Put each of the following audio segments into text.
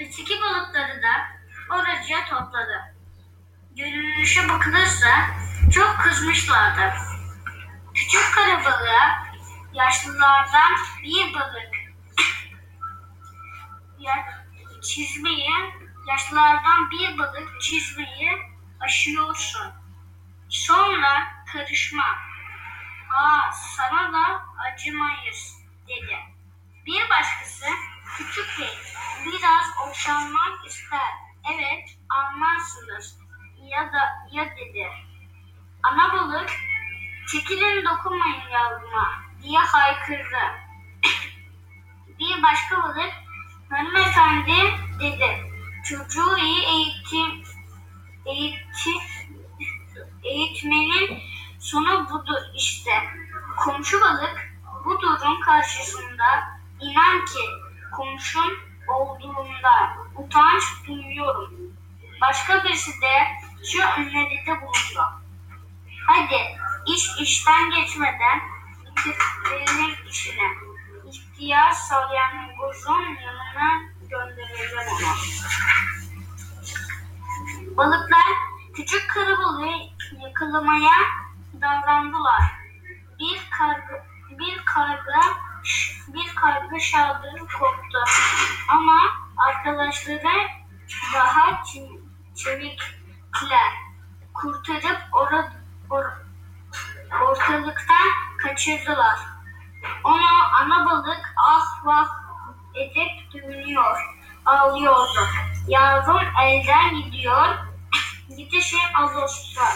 Öteki balıkları da oracıya topladı. Görünüşe bakılırsa çok kızmışlardı. Küçük karabalığa yaşlılardan bir balık çizmeyi aşıyorsun. Sonra karışma. Sana da acımayız dedi. Bir başkası küçük bey biraz okşanmak ister. Evet anlarsınız ya dedi. Ana balık çekilin dokunmayın yavruma diye haykırdı. Bir başka balık hanımefendi dedi. Çocuğu iyi eğitmenin sonu budur işte. Komşu balık bu durum karşısında inan ki komşum olduğumda utanç duyuyorum. Başka birisi de şu öneride bulundu. Hadi iş işten geçmeden bitirelim işine. İhtiyar salyangozun yanına göndereceğim onu. Balıklar küçük karabalığı yakalamaya davrandılar. Bir karga şadırı koptu. Ama arkadaşları daha çevikler. Kurtarıp ortalıktan kaçırdılar. Onu ana balık ah vah edip ağlıyordu. Yavrum elden gidiyor. Gidişi Ağustos.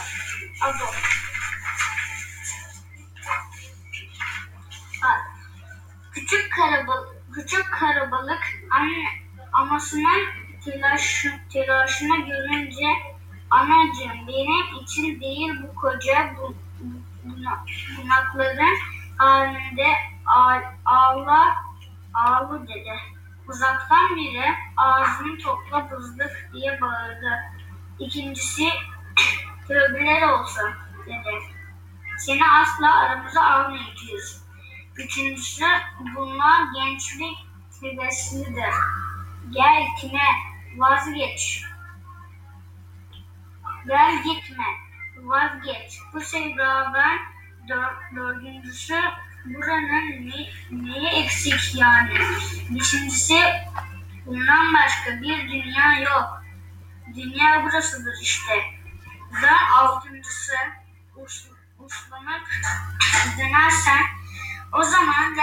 Küçük karabalık anasının telaşına görünce anacığım benim için değil bu koca bunakların halinde ağla dedi. Uzaktan biri ağzını topla bızlık diye bağırdı. İkincisi tövbeler olsun dedi. Seni asla aramıza almayacağız. Üçüncüsü bunlar gençlik heveslidir. Gel gitme vazgeç. Bu sevdadan dördüncüsü buranın neyi eksik yani. Beşincisi bundan başka bir dünya yok. Dünya burasıdır işte. Ve altıncısı uslanıp dönersen o zaman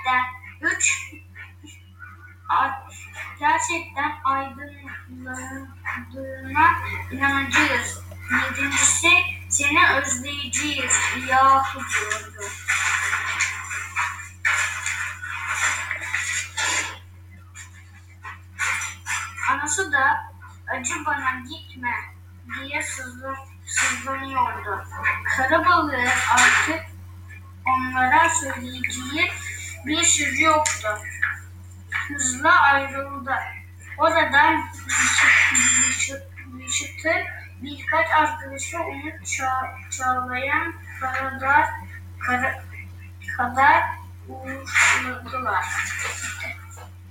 gerçekten aydınlandığına inanacağız. Yedincisi seni özleyeceğiz. Yahu diyordu. Anası da acı bana gitme diye sızlanıyordu. Karabalığı artık onlara söyleyeceği bir sözü yoktu. Hızla ayrıldı. Oradan Reşit'in birkaç arkadaşı onu çağlayan kadar uğurladılar.